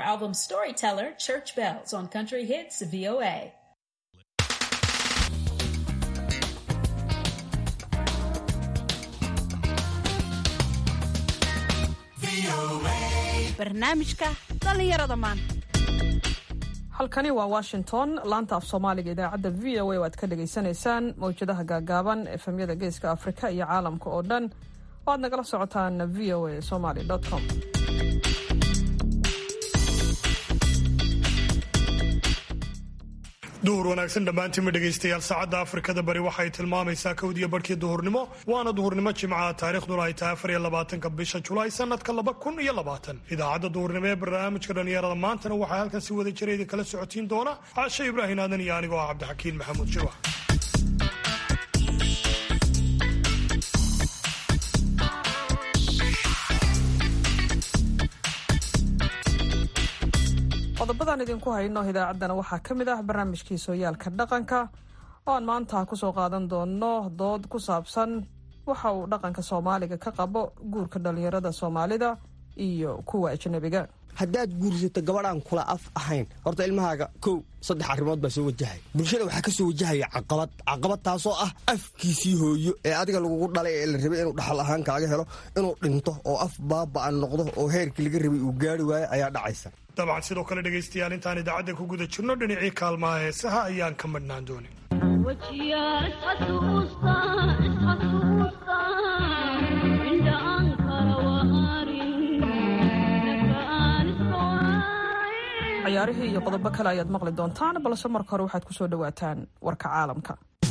album Storyteller, Church Bells on Country Hits VOA. barnaamijka dhalinyarada maanta. halkani waa Washington, laanta af Soomaaliga idaacadda VOA oo aad ka dhageysanaysaan mawjadaha gaagaaban efemyada geeska Afrika iyo caalamka oo dhan oo aad nagala socotaan voasomali.com. duhur wanaagsan dhammaantiinma dhegaystayaal saacadda afrikada bari waxay tilmaamaysaa kowdiyo barhkii duhurnimo waana duhurnimo jimcaha taariikhduna ay tahay 24 bisha julaay sanadka 2020 idaacadda duhurnimo ee barnaamijka dhalinyarada maantana waxaa halkan si wada jira idin kala socotiin doona caashe ibraahim aadan iyo anigoo ah cabdixakiin maxamuud jirwax. qodobadan idinku hayno idaacaddana waxaa ka mid ah barnaamijkii sooyaalka dhaqanka oo aan maanta kusoo qaadan doono dood ku saabsan waxa uu dhaqanka Soomaaliga ka qabo guurka dhalinyarada Soomaalida iyo kuwa ajnabiga. haddaad guursato gabadhaan kula af ahayn horta ilmahaaga 3 arrimood baa soo wajahay. bulshada waxaa ka soo wajahaya caqabad taasoo ah afkiisii hooyo ee adiga lagugu dhalay ee la rabay inuu dhaxal ahaan kaaga helo inuu dhinto oo af baaba'an noqdo oo heerkii laga rabay uu gaari waayo ayaa dhacaysa. dabcan sidoo kale dhegaystayaal intaan idaacadda ku guda jirno dhinacii kaalmaha heesaha ayaan ka madhnaan doonin. ciyaarihii iyo qodobo kale ayaad maqli doontaan, balse marka hore waxaad ku soo dhawaataan warka caalamka.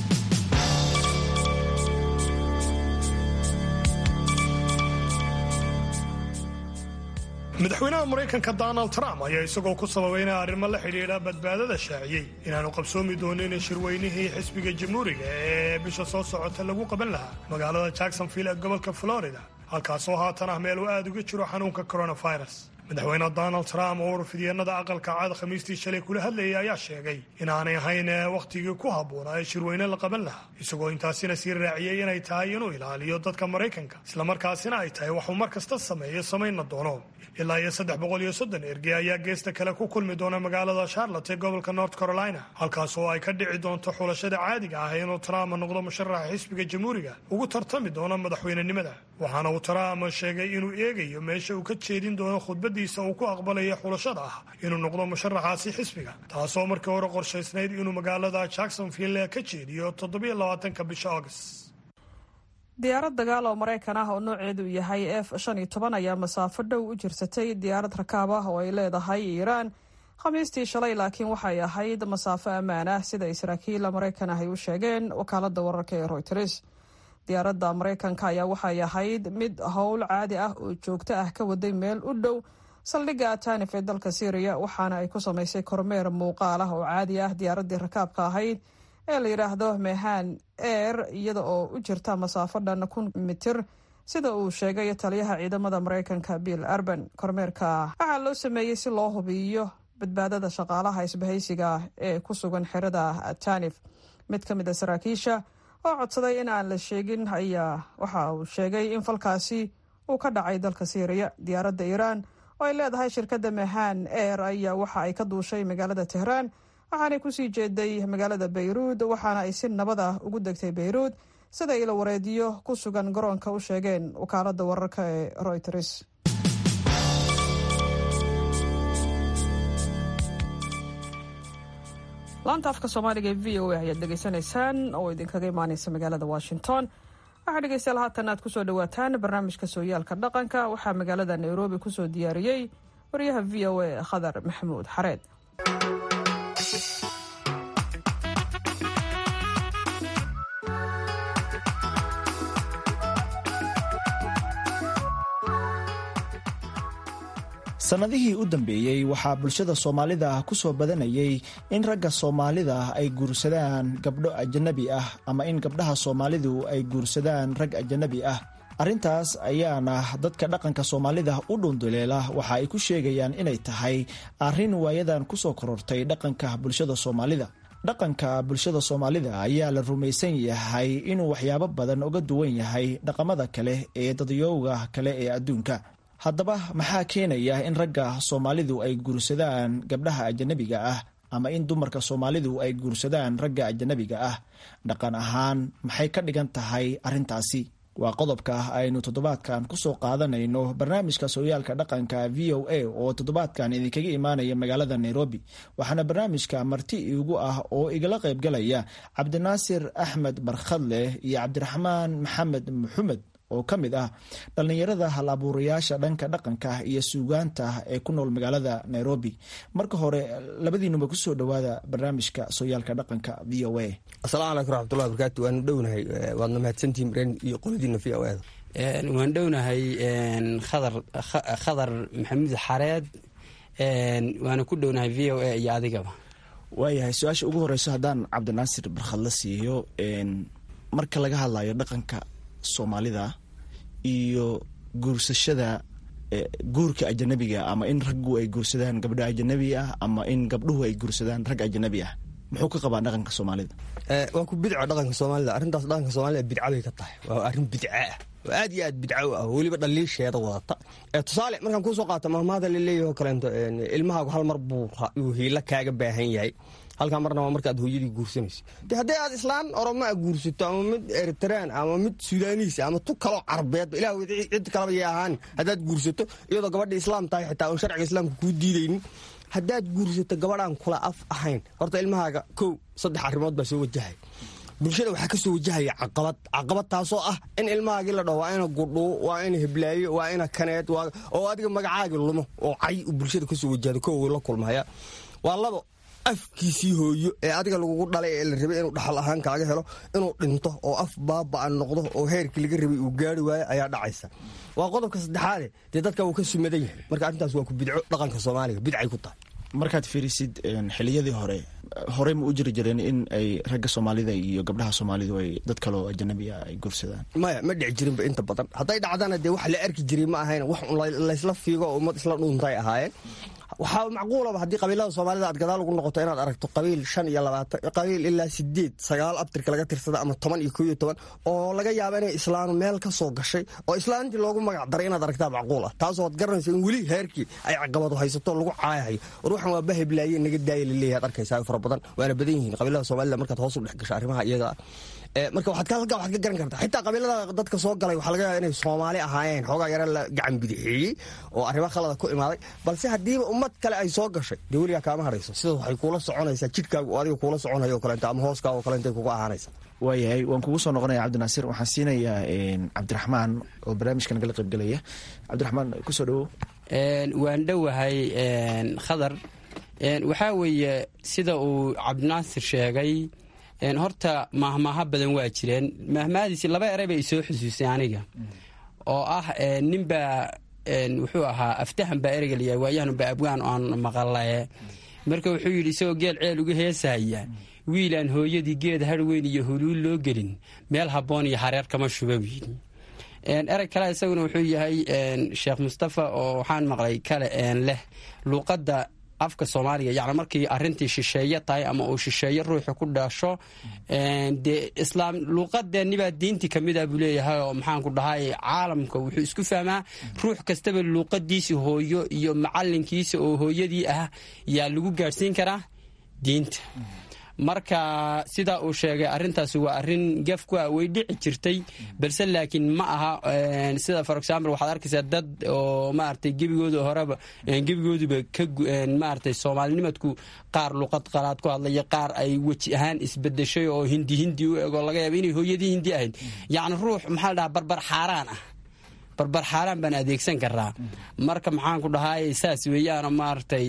madaxweynaha Mareykanka Donald Trump ayaa isagoo ku sababeynaya arrimo la xidhiidha badbaadada shaaciyay inaanu qabsoomi doonin shirweynihii xisbiga jamhuuriga ee bisha soo socota lagu qaban lahaa magaalada Jacksonville ee gobolka Florida, halkaasoo haatan ah meel uu aad uga jiro xanuunka coronavirus. madaxweyne Donald Trump oo warfidyeennada aqalka cad Khamiistii shalay kula hadlayay ayaa sheegay inaanay ahayn waqtigii ku habboonaa ee shirweyne la qaban lahaa, isagoo intaasina sii raaciyay inay tahay inuu ilaaliyo dadka Mareykanka islamarkaasina ay tahay waxuu mar kasta samayna doono. ilaa iyo 330 ergey ayaa geesta kale ku kulmi doona magaalada Charlotte ee gobolka North Carolina, halkaas oo ay ka dhici doonto xulashada caadiga ah inuu Trump noqdo musharaxa xisbiga jamhuuriga ugu tartami doona madaxweynenimada. waxaana uu Trump sheegay inuu eegayo meesha uu ka jeedin doono khudbadiisa uu ku aqbalaya xulashada ah inuu noqdo musharaxaasi xisbiga, taasoo markii hore qorshaysnayd inuu magaalada Jacksonville ka jeediyo 27 bisha August. diyaarad dagaal oo Mareykan ah oo nooceedu yahay F-15 ayaa masaafo dhow u jirsatay diyaarad rakaab ah oo ay leedahay Iiraan Khamiistii shalay, laakiin waxay ahayd masaafo ammaan ah sida saraakiil Mareykan ah ay u sheegeen wakaaladda wararka ee Reuters. diyaaradda Mareykanka ayaa waxay ahayd mid howl caadi ah oo joogto ah ka waday meel u dhow saldhigga Tanif ee dalka Syria, waxaana ay ku samaysay kormeer muuqaal ah oo caadi ah diyaaraddii rakaabka ahayd ee la yiraahdo Mehan Air iyada oo u jirta masaafo dhan 1,000 mitir sida uu sheegay taliyaha ciidamada Mareykanka Bill Urban. kormeerka waxaa loo sameeyay si loo hubiyo badbaadada shaqaalaha isbahaysiga ee ku sugan xerada Tanif. mid ka mid ah saraakiisha oo codsaday in aan la sheegin ayaa waxa uu sheegay in falkaasi uu ka dhacay dalka Syria. diyaaradda Iiraan oo ay leedahay shirkadda Mehan Air ayaa waxa ay ka duushay magaalada Tehran waxaanay kusii jeeday magaalada Beirut, waxaana ay si nabad ah ugu degtay Beirut sida ilo wareediyo ku sugan garoonka u sheegeen wakaaladda wararka ee Reuters. laanta afka Soomaaliga ee VOA ayaad dhageysanaysaan oo idinkaga imaanaysa magaalada Washington. waxaa dhegeystayaal haatan aad kusoo dhawaataan barnaamijka sooyaalka dhaqanka. waxaa magaalada Nairobi kusoo diyaariyey wariyaha VOA Khadar Maxamuud Xareed. sannadihii u dambeeyey waxaa bulshada Soomaalida ku soo badanayay in ragga Soomaalida ay guursadaan gabdho ajnabi ah ama in gabdhaha Soomaalidu ay guursadaan rag ajnabi ah. arrintaas ayaana dadka dhaqanka Soomaalida u dhunduleela waxa ay ku sheegayaan inay tahay arrin waayadan ku soo korortay dhaqanka bulshada Soomaalida. dhaqanka bulshada Soomaalida ayaa la rumaysan yahay inuu waxyaabo badan uga duwan yahay dhaqamada kale ee dadyowga kale ee adduunka. haddaba maxaa keenaya in ragga soomaalidu ay guursadaan gabdhaha ajanabiga ah ama in dumarka soomaalidu ay guursadaan ragga ajanabiga ah? dhaqan ahaan maxay ka dhigan tahay arrintaasi? waa qodobka aynu toddobaadkan ku soo qaadanayno barnaamijka sooyaalka dhaqanka VOA oo toddobaadkan idinkaga imaanaya magaalada Nairobi. waxaana barnaamijka marti iigu ah oo igala qaybgalaya Cabdinaasir Axmed Barkhadle iyo Cabdiraxmaan Maxamed Maxamed oo ka mid ah dhallinyarada hal-abuurayaasha dhanka dhaqanka iyo suugaanta ee ku nool magaalada Nairobi. marka hore labadiinuba ku soo dhawaada barnaamijka sooyaalka dhaqanka VOA. asalaamu calaykum waraxmatullahi wabarakaatu. waanu dhownahay, waadna mahadsantihiin mareen iyo qoladiina VOA. waan dhownahay khadar maxamuud xareed, waana ku dhownahay VOA iyo adigaba. waayahay, su-aasha ugu horeyso haddaan Cabdinaasir Barkhadle siiyo, marka laga hadlayo dhaqanka soomaalida iyo guursashada guurka ajanabiga, ama in raggu ay guursadaan gabdho ajanabi ah ama in gabdhuhu ay guursadaan rag ajanabi ah, muxuu ka qabaa dhaqanka soomaalida? waa ku bidco dhaqanka soomaalida. arrintaas dhaqanka soomaalida bidca bay ka tahay. waa arrin bidca ah oo aad iyo aad bidco ah, weliba dhaliisheeda wadata. tusaale markaan kuusoo qaato mahmaada laleeyaho kaleento, ilmahaagu hal mar buu hiilo kaaga baahan yahay, halkaa marna waa markaad hooyadii guursanayso. de haddii aad islaan oromo a guursato ama mid eritraan ama mid sudaaniis ama tu kaloo carbeedba ilah cid kalaba yay ahaan, haddaad guursato iyadoo gabadha islaam tahay xitaa oon sharciga islaamka kuu diidaynin, haddaad guursato gabadhaan kula af ahayn, horta ilmahaaga 3 arrimood baa soo wajahay. bulshada waxaa ka soo wajahaya caqabad taasoo ah in ilmahaagii la dhaho waa ina gudhuu, waa ina heblaayo, waa ina kaneed, oo adiga magacaagii lumo oo cay bulshada kasoo wajahdo kow la kulmaya. waa 2, afkiisii hooyo ee adiga lagugu dhalay ee la rabay inuu dhaxal ahaan kaaga helo inuu dhinto oo af baaba'an noqdo oo heerkii laga rabay uu gaari waayo ayaa dhacaysa. waa qodobka 3aade dee dadka uu ka sumadan yahay. marka arrintaas waa ku bidco dhaqanka soomaaliga, bidcay ku tahay. markaad fiirisid xiliyadii hore ma u jiri jireen in ay ragga soomaalida iyo gabdhaha soomaalidu ay dad kaloo ajanabi ah ay guursadaan? maya, ma dhici jirinba inta badan. hadday dhacdana dee wax la arki jiray ma ahayn, wax laysla fiigo oo ummad isla dhuuntay ahaayeen. waxaa macquulaba haddii qabiilada soomaalida aad gadaal ugu noqoto inaad aragto qabiil 25 qabiil ilaa 8 9 abtirka laga tirsada ama 10 iyo 11 oo laga yaaba inay islaanu meel ka soo gashay oo islaantii loogu magac daray inaad aragtaa macquul ah. taasoo aad garanaysa in weli heerkii ay caqabado haysato lagu caayahayo. ruuxan waa bahiblaaye naga daaya laleeyahay, ad arkaysaa fara badan, waana badan yihiin qabiilada soomaalida markaad hoos u dhex gasho arrimaha iyaga. marka waxaad ka garan kartaa xitaa qabiilada dadka soo galay waxaa laga yaaba inay Soomaali ahaayeen, xoogaa yara la gacan bidixiyey oo arrimo khalada ku imaaday. balse haddiiba ummad kale ay soo gashay dee weligaa kaama harayso. sidaas waxay kuula soconaysaa jidhkaagu oo adiga kuula soconayo oo kaleento ama hooskaaga oo kaleento ay kuga ahaanaysa. waayahay, waan kugu soo noqonaya Cabdinaasir. waxaan siinayaa Cabdiraxmaan oo barnaamijka nagala qaybgalaya. Cabdiraxmaan, kusoo dhawow. waan dhowahay khadar. waxaa weeye sida uu Cabdinaasir sheegay, horta mahmaaha badan waa jireen. mahmaadiisi 2 eray bay isoo xusuusay aniga oo ah ninbaa wuxuu ahaa aftahan baa ereyga layahay waayahanba abwaan aan maqalaye. marka wuxuu yidhi isagoo geel ceel uga heesahaya, wiilaan hooyadii geed harweyn iyo huluul loo gelin, meel habboon iyo hareer kama shuba wiil. erey kale isaguna wuxuu yahay sheekh mustafa oo waxaan maqlay kale leh luuqadda afka soomaaliga, yacni markii arrintii shisheeye tahay ama uu shisheeye ruuxu ku dhasho, dee islaam luuqadeennibaa diintii ka mid ah buu leeyahay. oo maxaan ku dhahay caalamka wuxuu isku fahmaa ruux kastaba luuqadiisi hooyo iyo macalinkiisa oo hooyadii ah yaa lagu gaadhsiin karaa diinta. marka sidaa uu sheegay arrintaasi waa arrin gaf ku ah, way dhici jirtay, balse laakiin ma aha sida for example waxaad arkaysaa dad oo maaragtay gebigooduba ka maaragtay soomaalinimadku qaar luqad qalaad ku hadlaya, qaar ay weji ahaan isbedeshay oo hindi u ego laga yaaba inay hooyadii hindi ahayd. yacni ruux maxaa la dhahaa barbar xaaraan baan adeegsan karaa. marka maxaan ku dhahay saas weeyaan maaragtay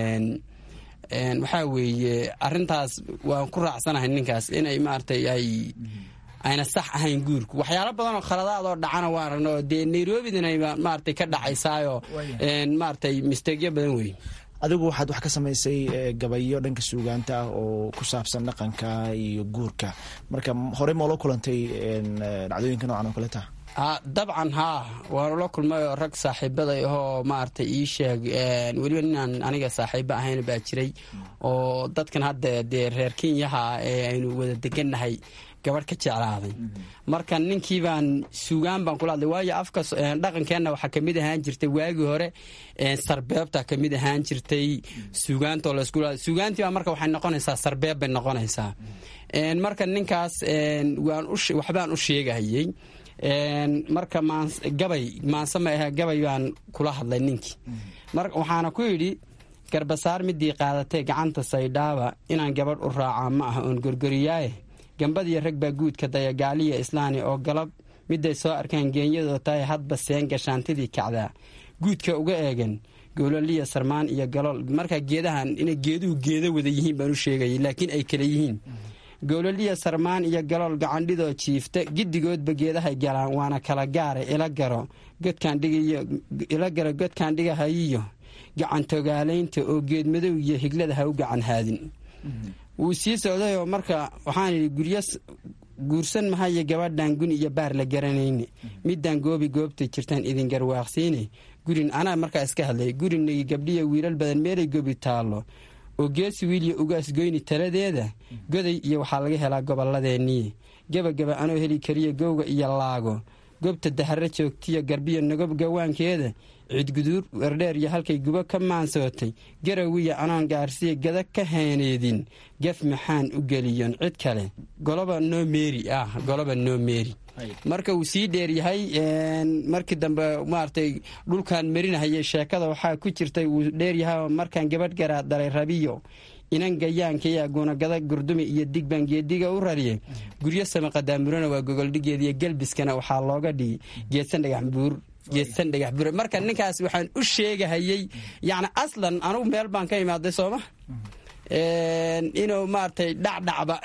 waxaa weeye arrintaas waan ku raacsanahay ninkaas inay maaragtay ayna sax ahayn guurku. waxyaalo badan oo khaladaad oo dhacana waa aragno dee Nairobidina maaragtay ka dhacaysaayo maaragtay misteegyo badan wey. adigu waxaad wax ka samaysay gabayo dhanka suugaanta ah oo ku saabsan dhaqanka iyo guurka. marka hore ma la kulantay dhacdooyinka noocan oo kale taa? dabcan haa waanu la kulmay oo rag saaxiibaday ahoo maaragtay ii sheeg weliba ninaan aniga saaxiibo ahayn baa jiray oo dadkan hadda dee reer kenyaha ee aynu wada degannahay gabadh ka jeclaaday marka ninkii baan suugaan baan kula hadlay waayo afka dhaqankeenna waxaa ka mid ahaan jirtay waagii hore sarbeebta ka mid ahaan jirtay suugaantoo suugaantii baa marka waxay noqonaysaa sarbeeb bay noqonaysaa marka ninkaas waxbaan u sheegahayey marka maanse ma ahe gabay baan kula hadlay ninkii waxaana ku yidhi garbasaar midii qaadatay gacanta saydhaaba inaan gabadh u raacaa ma aha oon gorgoriyaaye gambadiyo rag baa guudka daya gaaliya islaani oo galab miday soo arkaan geenyadoo tahay hadba seen gashaantidii kacdaa guudka uga eegan goololiya sarmaan iyo galool marka geedahan inay geeduhu geeda wada yihiin baan u sheegayay laakiin ay kala yihiin goololiya sarmaan iyo galool gacandhidoo jiifta giddigoodba geedahay galaan waana kala gaara ila garo godkaan dhigahayiyo gacantogaalaynta oo geedmadow iyo higlada ha u gacan haadin wuu sii socdayoo marka waxaan idhi guryo guursan mahayo gabadhan gun iyo baar la garanayne midaan goobtay jirtaan idin garwaaqsiine gurin anaa markaa iska hadlay gurinagi gabdhiya wiilal badan meelay gobi taallo oo geesi wiilya ugaasgoyni taladeeda goday iyo waxaa laga helaa gobolladeenniye gebagaba anoo heli kariya gowga iyo laago gobta dahare joogtiya garbiya nagob gawaankeeda cidguduur werdheer iyo halkay gubo ka maansootay garawiya anoon gaarsiya gada ka heeneedin gef maxaan u geliyon cid kale goloba noo meeri marka uu sii dheeryahay markii dambe maaragtay dhulkaan marinahayay sheekada waxaa ku jirtay wuu dheeryahay markaan gabadh garaa daray rabiyo inan gayaankaya gunagada gurdumi iyo digbaan geediga u rariyay guryo samaqadaamurana waa gogoldhigeediyo gelbiskana waxaa looga dhigi geedsan dhagax buur marka ninkaas waxaan u sheegahayey yacni aslan anugu meel baan ka imaaday sooma inuu maaragtay dhacdhacba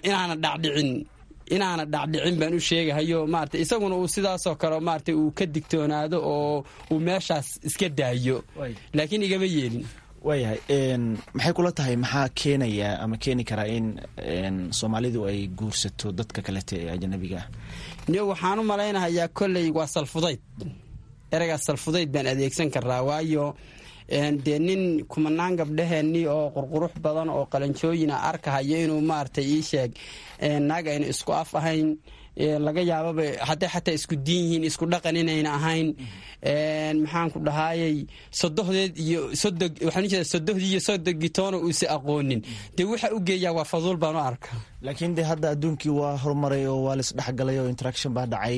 inaana dhacdhicin baan u sheegahayo maaragtay isaguna uu sidaasoo kale maaragtay uu ka digtoonaado oo uu meeshaas iska daayo laakiin igama yeelin waayahay maxay kula tahay maxaa keenaya ama keeni karaa in soomaalidu ay guursato dadka kalete ee ajanabiga ah waxaan u malaynahayaa kolley waa salfudayd ereygaas salfudayd baan adeegsan karaa waayo dee nin kumanaan gabdhaheenni oo qurqurux badan oo qalanjooyina arkahayo inuu maaragtay ii sheeg naag ayna isku af ahayn laga yaababa hadday xataa isku diin yihiin isku dhaqan inayna ahayn maxaan ku dhahaayey sodohdii iyo sodogitoona uusa aqoonin dee waxa u geeyaa waa faduul baan u arka laakiin de hadda adduunkii waa horumaray oo waa laisdhexgalay oo interaction baa dhacay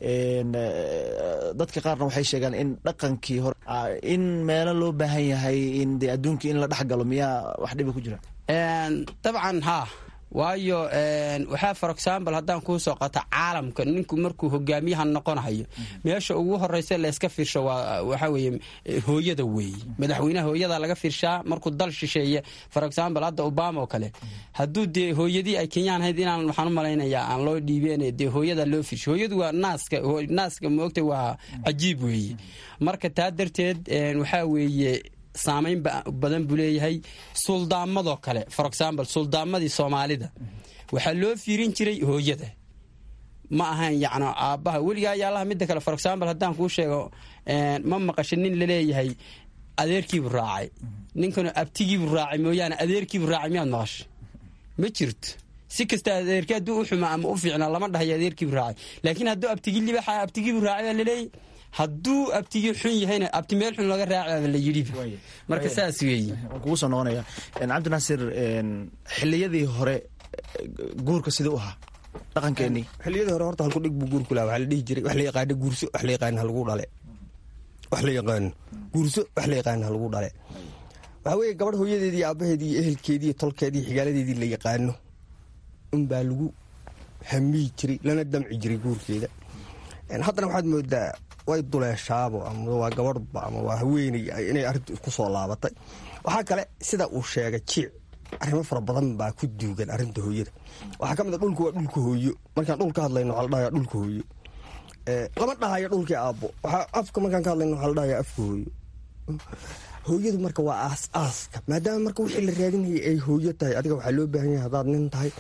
dadka qaarna waxay sheegaan in dhaqankii hore in meelo loo baahan yahay in de adduunkii in la dhexgalo miyaa wax dhiba ku jira dabcan haa waayo waxaa for example haddaan kuu soo qato caalamka ninku markuu hogaamiyaha noqonahayo meesha ugu horeysa layska fiirsho waxaa weeye hooyada weeye madaxweynaha hooyada laga fiirshaa markuu dal shisheeye for example hadda obama oo kale hadduu dee hooyadii ay kenyaan ahayd inaan waxaan u malaynayaa aan loo dhiibeen dee hooyada loo fiirsho hooyadu waa naaska moogtay waa cajiib weeye marka taa darteed waxaa weeye saamayn badan buu leeyahay suldaamadoo kale for example suldaamadii soomaalida waxaa loo fiirin jiray hooyada ma ahayn yacni aabbaha weligaa yaalaha midda kale for example haddaan kuu sheego ma maqasho nin laleeyahay adeerkiibuu raacay ninkanu abtigiibuu raacay mooyaane adeerkiibuu raacay miyaad maqasho ma jirto si kasta adeerkii hadduu u xumaa ama u fiicnaa lama dhahayo adeerkiibuu raacay laakiin hadduu abtigii libaxa abtigiibuu raacay baa laleeyay hadduu abtigii xun yahayna abti meel xun laga raacaaba la yidhiba marka saas weeye waan kugu soo noqonaya cabdinaasir xilliyadii hore guurka siduu ahaa dhaqankeenii xilliyadii hore horta halku dhig buu guurku lahaa waxaa la dhihi jiray wax la yaqaano guurso wax la yaqaano halagu dhale wax la yaqaano guurso wax la yaqaano halagu dhale waxaa weeye gabadh hooyadeedii aabbaheedii iyo ehelkeedii tolkeedii xigaaladeedii la yaqaano unbaa lagu hamiyi jiray lana damci jiray guurkeeda haddana waxaad moodaa way duleeshaabo ama waa gabadhba ama waa haweeney inay arrintu isku soo laabatay waxaa kale sida uu sheegay jiic arrimo fara badan baa ku duugan arrinta hooyada waxaa ka mid a dhulku waa dhulka hooyo markaan dhul ka hadlayno waxaa la dhahaya dhulka hooyo lama dhahayo dhulkii aabbo afka markaan ka hadlayno waxaa la dhahaya afka hooyo hooyadu marka waa aas-aaska maadaama marka wixii la raadinayay ay hooyo tahay adiga waxaa loo baahan yahay haddaad nin tahay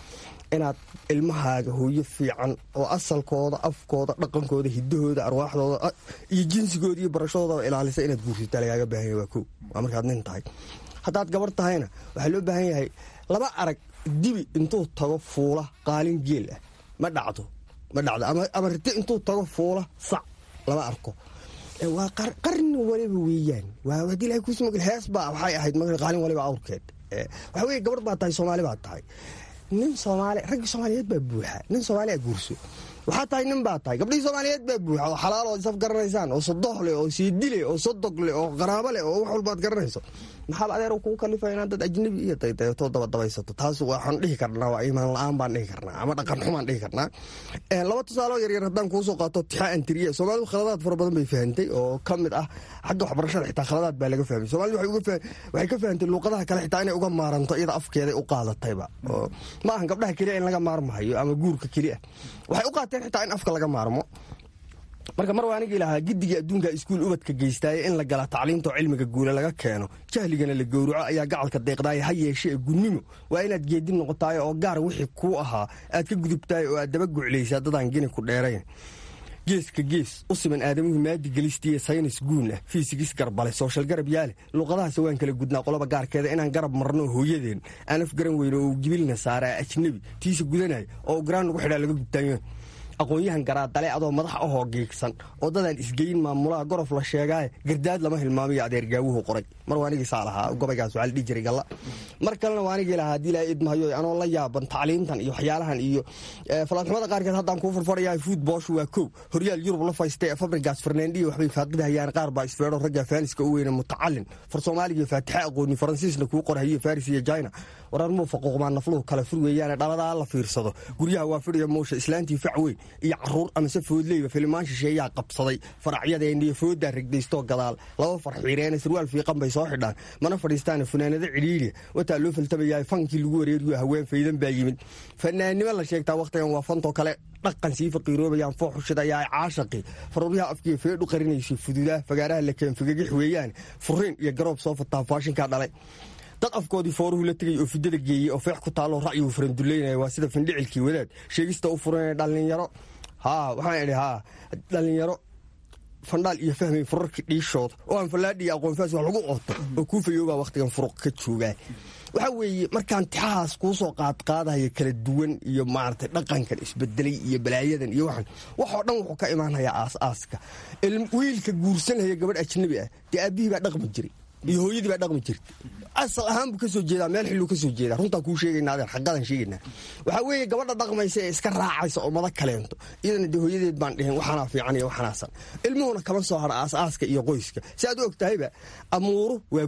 inaad ilmahaaga hooyo fiican oo asalkooda, afkooda, dhaqankooda, hidahooda, arwaaxdooda iyo jinsigooda iyo barashadooda ilaalisa inaad guursataa lagaaga baahan yahay. waa kow, waa markaad nin tahay. haddaad gabar tahayna waxaa loo baahan yahay laba arag dibi intuu tago fuula qaalin geel ah ma dhacdo ama riti intuu tago fuula sac lama arko. waa qarni waliba weeyaan. waa haddii ilahay kuusi magel hees baa waxay ahayd magel qaalin waliba awrkeed. waxa weeye gabar baad tahay, Soomaali baad tahay. nin Soomaali, rag Soomaaliyeed baa buuxa. nin Soomaali aad guurso waxaa tahay nin baa tahay. gabdhihii Soomaaliyeed baa buuxa oo xalaal oo saf garanaysaan oo sodoh leh oo siidile oo sodog leh oo qaraabo leh oo wax walbaad garanayso. maxaa adeer kugu kalifay inaad dad ajnabi iyo daydayato dabadabaysato? taas waxaan dhihi karnaa waa iimaan la'aan baan dhihi karnaa ama dhaqan xumaan dhihi karnaa. laba tusaale oo yaryar haddaan kuu soo qaato tixaa antiriya. Soomaalidu khaladaad fara badan bay fahantay oo ka mid ah xagga waxbarashada xitaa khaladaad baa laga fahmay. Soomaalidu waxay ka fahantay luuqadaha kale xitaa inay uga maaranto iyada afkeeday u qaadatayba. ma ahan gabdhaha keliya in laga maarmahayo ama guurka keliya. waxay u qaateen xitaa in afka laga maarmo. marka mar waanigii lahaa giddigii adduunka iskuul ubadka geystaaye in la gala tacliinta oo cilmiga guule laga keeno, jahligana la gowraco ayaa gacalka deeqdaaye ha yeeshee gunnimo waa inaad geedin noqotaayo oo gaar wixii kuu ahaa aad ka gudubtaayo oo aad daba guclaysaa dadaan geni ku dheerayn. geeska gees u siman aadamuhu maadi gelistiiyo saynis guun ah, fiisigis garbale, sooshal garab yaale. luuqadahaas waan kala gudnaa qoloba gaarkeeda inaan garab marno hooyadeen aan af garan weyno oo gibilna saaraa ajnabi tiisa gudanaya oo garaan lagu xidhaa laga gubtaayo. aqoon-yahan garaadale adoo madax ahoo geegsan oo dadaan isgeyin maamulaha gorof la sheegaaye gardaad lama hilmaamiyo adeer gaawuhu qoray. mar waanigiisaa lahaa gobaygaas waxaa la dhihi jiray galla. mar kalena waanigii lahaa haddii ilaahay idmahayo anoo la yaaban tacliintan iyo waxyaalahan iyo falaadxumada qaarkeed haddaan kuu farfarayahay fuud booshu waa kow. horyaal yurub la faystay fabrigaas farneendhiyo waxbay faaqidahayaan qaar baa isfeedho ragga faaniska u weyne mutacalin far soomaaliga faatixe aqooni faransiisna kuu qorhayo faris iyo jina. warar muu faquuqmaan nafluhu kala fur weeyaane dhaladaa la fiirsado. guryaha waa fidhiya muusha islaantii fac weyn iyo caruur amase foodleyba filimaan shisheeyaa qabsaday faracyadeenniyo fooddaa regdaystoo gadaal laba farxiireene sarwaal fiiqan bay soo xidhaan mana fadhiistaana funaanado cidhiiriya wataa loo faltabayahay fankii lagu wareeriyo haween faydan baa yimid. fanaannimo la sheegtaa wakhtigan waa fantoo kale dhaqan sii faqiiroobayaan fooxushidayaa caashaqi faruuryaha afkiiyo feedhu qarinayso fududaa fagaaraha la keen figagix weeyaan furiin iyo garoob soo fataa faashinkaa dhalay. dad afkoodii fooruhu la tegay oo fidada geeyey oo feex ku taalloo ra'yigu faranduleynaya waa sida findhicilkii wadaad sheegista u furanaya dhallinyaro. waxaan idhi dhallinyaro fandhaal iyo fahmay furarkii dhiishooda oo aan fallaadhi iyo aqoonfaas wax lagu qoto oo kuu fayoobaa wakhtigan furuq ka joogaa. waxaa weeye markaan tixahaas kuu soo qaadqaadaya kala duwan iyo maaragtay dhaqankan isbedelay iyo balaayadan iyo waxoo dhan wuxuu ka imaanayaa aas-aaska. wiilka guursanaya gabadh ajnabi ah dee aabbihii baa dhaqmi jiray iyo hooyadii baa dhaqmi jirtay. asal ahaan buu ka soo jeedaa, meel xilluu ka soo jeedaa. runtaan kuu sheegaynaa adeer xaqadan sheegaynaa. waxaa weeye gabadha dhaqmaysa ee iska raacaysa oo mada kaleento iyadana dee hooyadeed baan dhihin waxaanaa fiican iyo waxanaasan. ilmuhuna kama soo hara aas-aaska iyo qoyska. si aad u og tahayba amuuru waa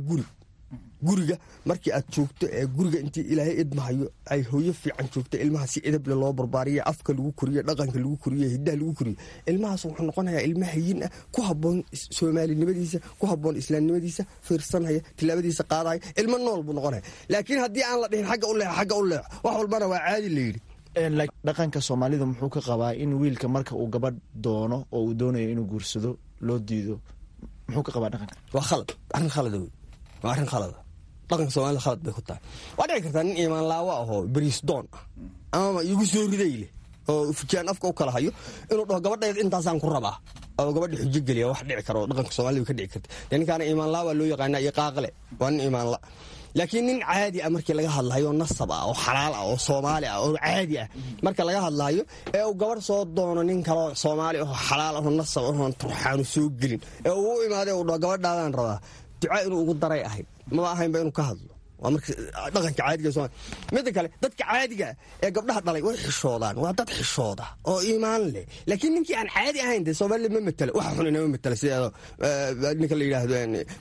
guriga markii aad joogto ee guriga intii ilaahay idmahayo ay hooyo fiican joogto ilmaha si edable loo barbaariyo, afka lagu koriyo, dhaqanka lagu koriyo, hiddaha lagu koriyo. ilmahaas wuxuu noqonayaa ilma hayin ah, ku habboon soomaalinimadiisa, ku habboon islaamnimadiisa, fiirsanaya, tilaabadiisa qaadaya. ilmo nool buu noqonaya. laakiin haddii aan la dhihin xagga u leexo wax walbana waa caadi la yidhi. dhaqanka Soomaalidu muxuu ka qabaa in wiilka marka uu gabadh doono oo uu doonayo inuu guursado loo diido? muxuu ka qabaa dhaqanka? waa khalad, arrin khalada wey. waa arrin khalada. dhaqanka Soomaalida khalad bay ku tahay. waa dhici kartaa nin iimaan laawo ahoo beriis doon ah ama igu soo riday leh oo fujaan afka u kala hayo inuu dhaho gabadhayd intaasaan ku rabaa oo gabadha xujo geliya. wax dhici karo dhaqanka Soomaalida ka dhici karta. dee ninkaana iimaan laawa loo yaqaanaa iyo qaaqle waa nin iimaan la. laakiin nin caadi ah markii laga hadlayo nasab ah oo xalaal ah oo Soomaali ah oo caadi ah marka laga hadlayo ee uu gabadh soo doono nin kale Soomaali ah oo xalaal ah oo nasab ah oo turxaanu soo gelin ee uu imaaday uu dhaho gabadhaadaan rabaa ducaa inuu ugu daray ahayd maba ahaynba inuu ka hadlo. waa marka dhaqanka caadiga Soomaaliya. midda kale dadka caadiga ee gabdhaha dhalay way xishoodaan, waa dad xishooda oo iimaan leh. laakiin ninkii aan caadi ahayn dee Soomaaliya ma matala, waxa xun inama matala. sideedo ninka la yidhaahdo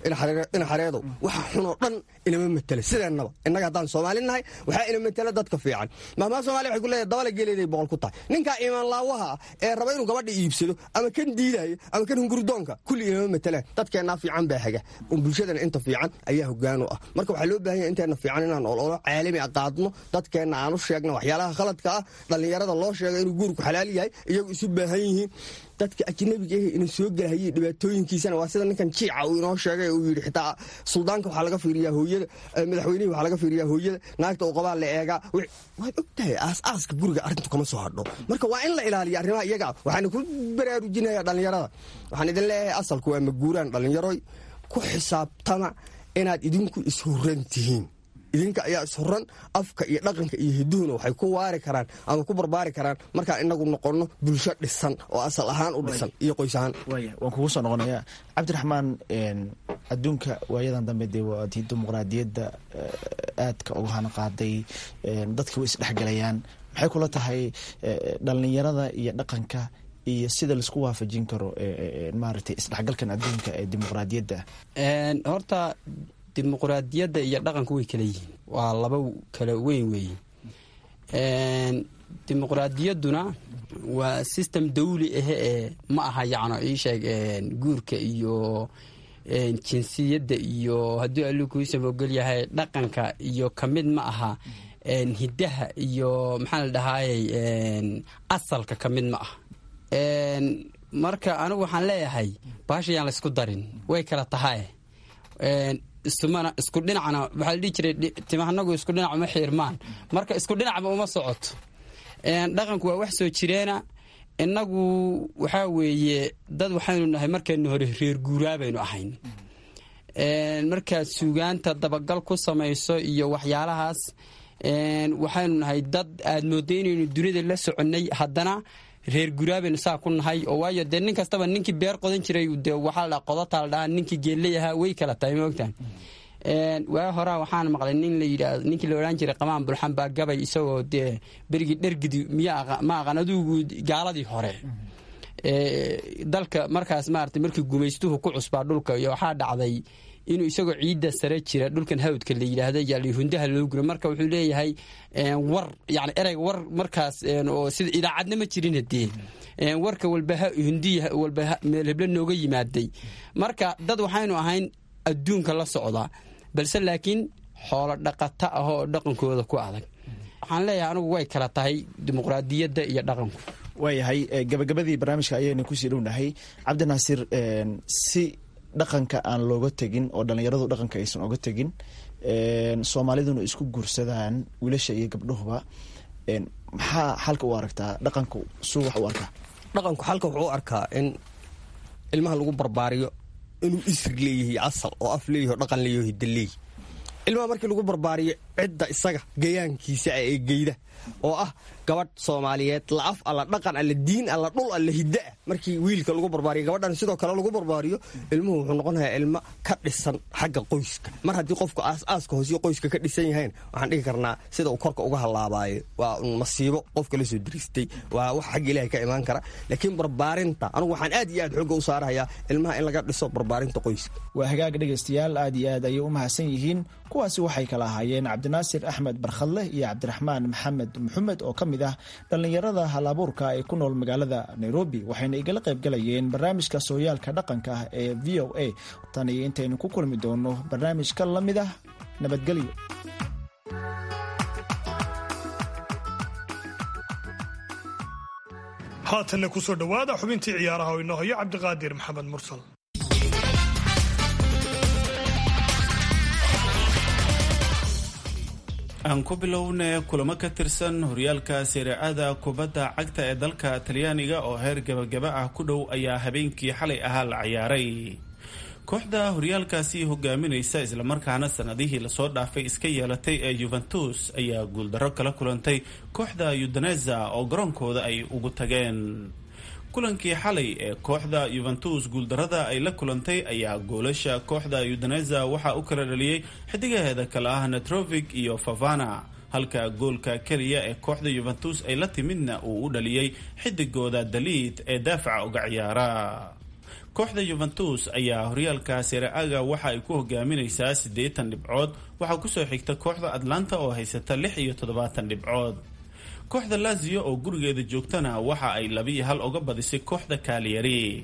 ina xareedo waxa xunoo dhan inama matala sideennaba. innaga haddaan Soomaali nahay waxaa ina matala dadka fiican. mahmaa Soomaaliya waxay ku leedahay dabala geleeday boqol ku tahay. ninkaa iimaan laawaha ee raba inuu gabadha iibsado ama kan diidayo ama kan hunguridoonka kulli inama matalaan. dadkeennaa fiican baa haga bulshadana inta fiican ayaa hoggaan u ah. marka waxaa loo baahan yahay inteena fiican inaan ololo caalami ah qaadno dadkeenna aan u sheegno waxyaalaha khaladka ah dhallinyarada loo sheega inuu guurku xalaal yahay iyagu isu baahan yihiin dadka ajnabiga ah inuu soo galahayay dhibaatooyinkiisana waa sida ninkan jiica uu inoo sheegay uu yidhi xitaa suldaanka waxaa laga fiiriyaa hooyada madaxweynihii waxaa laga fiiriyaa hooyada naagta uu qabaa la eegaa waad ogtahay aas-aaska guriga arrintu kama soo hadho marka waa in la ilaaliya arrimaha iyaga waxaana ku baraarujinaya dhallinyarada waxaan idin leeyahay asalku waa maguuraan dhallinyaroy ku xisaabtama inaad idinku ishuran tihiin idinka ayaa ishuran afka iyo dhaqanka iyo hiduhuna waxay ku waari karaan ama ku barbaari karaan markaan inagu noqonno bulsho dhisan oo asal ahaan u dhisan iyo qoys ahaan waan kugu soo noqonayaa cabdiraxmaan adduunka waayadan dambe dee waa dimuqraadiyadda aadka uga hana qaaday dadka way isdhexgalayaan maxay kula tahay dhallinyarada iyo dhaqanka iyo sida laisku waafajin karo maaragtay isdhexgalkan adduunka ee dimuqraadiyadda horta dimuqraadiyadda iyo dhaqanku way kala yihiin waa laba kala weyn weeye dimuqraadiyadduna waa system dawli ahe ee ma aha yacno ii sheeg guurka iyo jinsiyadda iyo haddii alluu kuusaba ogol yahay dhaqanka iyo ka mid ma aha hiddaha iyo maxaa la dhahaayey asalka ka mid ma aha marka anigu waxaan leeyahay baashayaan la isku darin way kala tahay isku dhinacna waxaa la dhihi jiray timahanagu isku dhinac uma xiirmaan marka isku dhinacba uma socoto dhaqanku waa wax soo jireena innagu waxaa weeye dad waxaynu nahay markaynu hore reer guuraa baynu ahayn markaad suugaanta dabagal ku samayso iyo waxyaalahaas waxaynu nahay dad aad moodday inaynu dunida la soconnay haddana reer guraabaynu saa ku nahay oo waayo dee nin kastaba ninkii beer qodan jiray dee waxaa la qodataa la dhahaa ninkii geelleyahaa way kala tahay ma ogtaan waa horaa waxaan maqlay nin la yidhaahdo ninkii la odhan jiray qamaan bulxan baa gabay isagoo dee berigii dhergidi ma aqan adugu gaaladii hore dalka markaas maaragtay markii gumaystuhu ku cusbaa dhulka iyo waxaa dhacday inuu isagoo ciidda sare jira dhulkan hawdka la yidhaahda yaa hundaha loo guro marka wuxuu leeyahay war yani ereyga war markaas oo sida idaacadna ma jirin hadee warka walba hundiya walba meel hebla nooga yimaaday marka dad waxaynu ahayn adduunka la socda balse laakiin xoolo dhaqata ah oo dhaqankooda ku adag waxaan leeyahay anigu way kala tahay dimuqraadiyadda iyo dhaqanku waayahay gabagabadii barnaamijka ayaynu kusii dhownahay cabdinaasir si dhaqanka aan looga tegin oo dhallinyaradu dhaqanka aysan oga tegin soomaaliduna isku guursadaan wiilasha iyo gabdhahuba maxaa xalka u aragtaa dhaqanku suu wax u arkaa dhaqanku xalka wuxuu u arkaa in ilmaha lagu barbaariyo inuu isri leeyahay asal oo af leeyahay oo dhaqan leeyahay hidda leeyahay ilmaha markii lagu barbaariyo cidda isaga gayaankiisa ee geyda oo ah gabadh soomaaliyeed la af alla dhaqan alla diin alla dhul alla hidda markii wiilka lagu barbaariyo gabadhan sidoo kale lagu barbaariyo ilmuhu wuxuu noqonayaa ilmo ka dhisan xagga qoyska mar haddii qofku aas-aaska hoosiyo qoyska ka dhisan yahayn waxaan dhihi karnaa sida uu korka uga halaabaayo waa masiibo qofka la soo diristay waa wax xagga ilaahay ka imaan kara laakiin barbaarinta anigu waxaan aad iyo aad xooga u saarahayaa ilmaha in laga dhiso barbaarinta qoyska waa hagaag dhegaystayaal aad iyo aad ayay u mahadsan yihiin kuwaasi waxay kala ahaayeen cabdinaasir axmed barkhadle iyo cabdiraxmaan maxamed maxamed oo ka mid ah dhallinyarada hal-abuurka ee ku nool magaalada nairobi waxayna igala qaybgalayeen barnaamijka sooyaalka dhaqanka ah ee v o a tan iyo intaynu ku kulmi doono barnaamijka la mid ah nabadgelyo haatanna ku soo dhowaada xubintii ciyaaraha oo inoo hayo cabdiqaadir maxamed mursal aan ku bilowne kulamo ka tirsan horyaalka seere-ada kubadda cagta ee dalka talyaaniga oo heer gabagaba ah ku dhow ayaa habeenkii xalay ahaa la ciyaaray kooxda horyaalkaasi hogaaminaysa islamarkaana sanadihii lasoo dhaafay iska yeelatay ee yuventus ayaa guuldarro kala kulantay kooxda udineza oo garoonkooda ay ugu tageen kulankii xalay ee kooxda yuventus guuldarrada ay la kulantay ayaa goolasha kooxda udineza waxaa u kala dhaliyey xidigaheeda kale ah netrovic iyo favana halka goolka keliya ee kooxda yuventus ay la timidna uu u dhaliyey xidigooda daliid ee daafaca uga ciyaara kooxda yuventus ayaa horyaalka seere-aga waxa ay ku hogaaminaysaa 80 dhibcood waxaa kusoo xigta kooxda atlanta oo haysata 76 dhibcood kooxda lazio oo gurigeeda joogtana waxa ay 2-1 uga badisay kooxda cagliari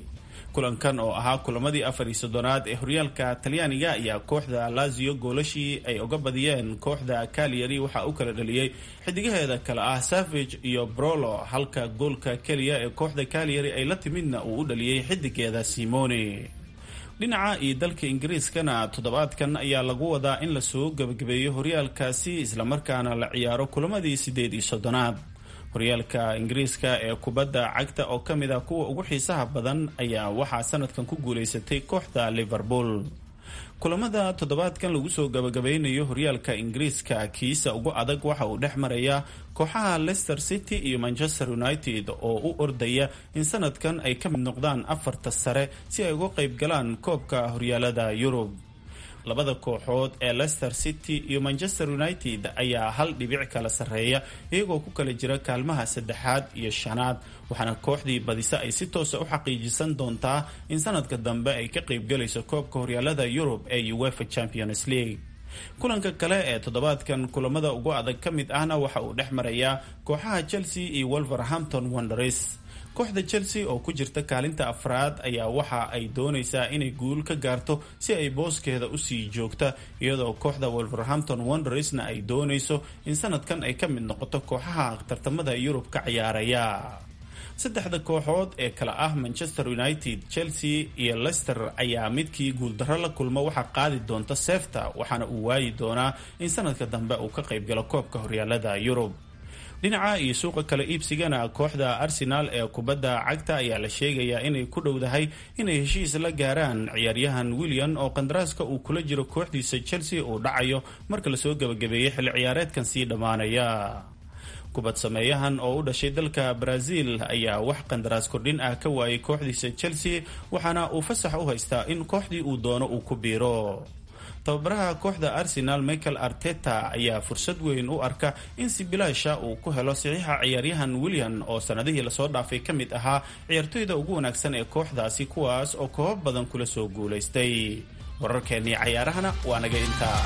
kulankan oo ahaa kulamadii 40-aad ee horyaalka talyaaniga ayaa kooxda Lazio goolashii ay uga badiyeen kooxda Cagliari waxa uu kala dhaliyay xidigaheeda kale ah Savage iyo Brolo, halka goolka kaliya ee kooxda Cagliari ay la timidna uu u dhaliyay xidigeeda Simone. dhinaca iyo dalka Ingiriiskana toddobaadkan ayaa lagu wadaa in la soo gabagabeeyo horyaalkaasi isla markaana la ciyaaro kulamadii 38aad. horyaalka Ingiriiska ee kubadda cagta oo kamid ah kuwa ugu xiisaha badan ayaa waxaa sanadkan ku guuleysatay kooxda Liverpool. kulamada toddobaadkan lagu soo gabagabeynayo horyaalka Ingiriiska kiisa ugu adag waxa uu dhex maraya kooxaha Leicester City iyo Manchester United oo u ordaya in sanadkan ay ka mid noqdaan 4 sare si ay uga qayb galaan koobka horyaalada Yurub. labada kooxood ee Leicester City iyo Manchester United ayaa hal dhibic kala sareeya iyagoo ku kala jira kaalmaha 3aad iyo 5aad, waxaana kooxdii badisa ay si toos ah u xaqiijisan doontaa in sanadka dambe ay ka qayb galayso koobka horyaalada Yurub ee UEFA Champions League. kulanka kale ee toddobaadkan kulamada ugu adag ka mid ahna waxa uu dhex marayaa kooxaha Chelsea iyo Wolverhampton Wanderers. kooxda Chelsea oo ku jirta kaalinta 4aad ayaa waxa ay doonaysaa inay guul ka gaarto si ay booskeeda u sii joogta, iyadoo kooxda Wolverhampton Wanderersna ay doonayso in sanadkan ay ka mid noqoto kooxaha tartamada Yurub ka ciyaaraya. saddexda kooxood ee kala ah Manchester United, Chelsea iyo Leicester ayaa midkii guuldarro la kulmo waxa qaadi doonta seefta, waxaana uu waayi doonaa in sanadka dambe uu ka qayb galo koobka horyaalada Yurub. dhinaca iyo suuqa kala iibsigana kooxda Arsenal ee kubadda cagta ayaa la sheegayaa inay ku dhowdahay inay heshiis la gaaraan ciyaaryahan Willian oo qandaraaska uu kula jiro kooxdiisa Chelsea uu dhacayo marka la soo gabagabeeyay xilli ciyaareedkan sii dhamaanaya. kubad sameeyahan oo u dhashay dalka Brazil ayaa wax qandaraas kordhin ah ka waayay kooxdiisa Chelsea, waxaana uu fasax u haystaa in kooxdii uu doono uu ku biiro. tababaraha kooxda Arsenal Mikel Arteta ayaa fursad weyn u arka in si bilaasha uu ku helo saxiixa ciyaaryahan Willian oo sanadihii la soo dhaafay ka mid ahaa ciyaartoyda ugu wanaagsan ee kooxdaasi, kuwaas oo koob badan kula soo guuleystay. wararkeennii cayaarahana waa naga intaa.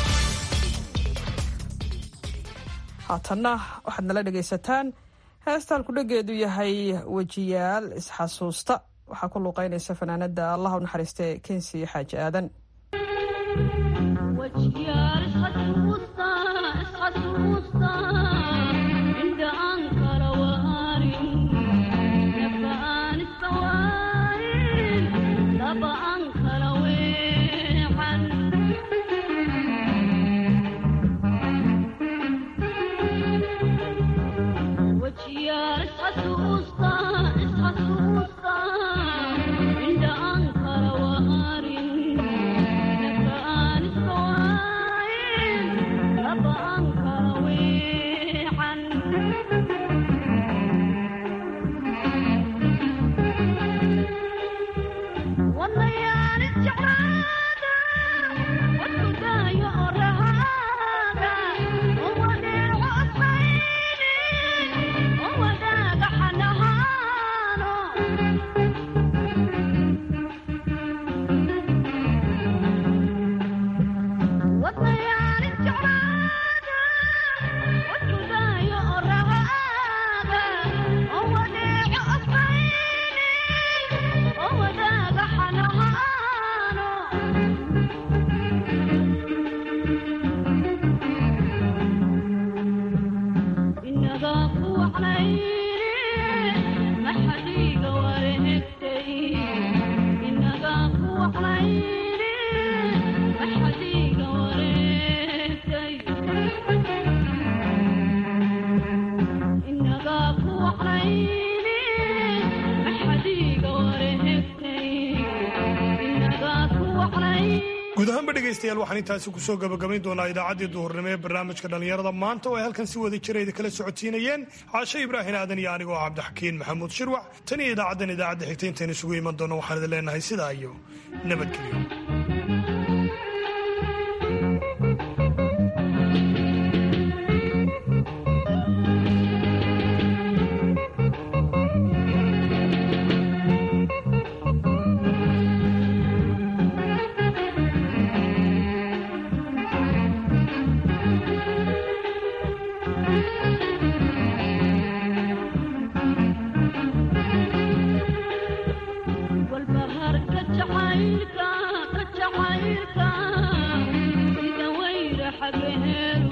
haatanna waxaad nala dhegaysataan heestaan ku dhageedu yahay wejiyaal isxasuusta. waxaa ku luuqeynaysa fanaanada Allah u naxariistay Kensi Xaaji Aadan. وجيار اسحسوستا اسحسوستا عند أنكر وهارين نبان السوارين نبا أنكر ويحن وجيار اسحسوستا اسحسوستا عند أنكر وهارين guud ahaanba dhegaystayaal waxaan intaasi kusoo gabagabayn doonaa idaacaddii duhurnimo ee barnaamijka dhallinyarada maanta oo ay halkan si wada jira idin kala socodsiinayeen caashe ibraahin aadan iyo anigoo cabdixakiin maxamuud shirwac. tan iyo idaacadda xigta intaynu isugu iman doono waxaan idin leenahay sidaa iyo nabadgelyo. والباب xagaheedu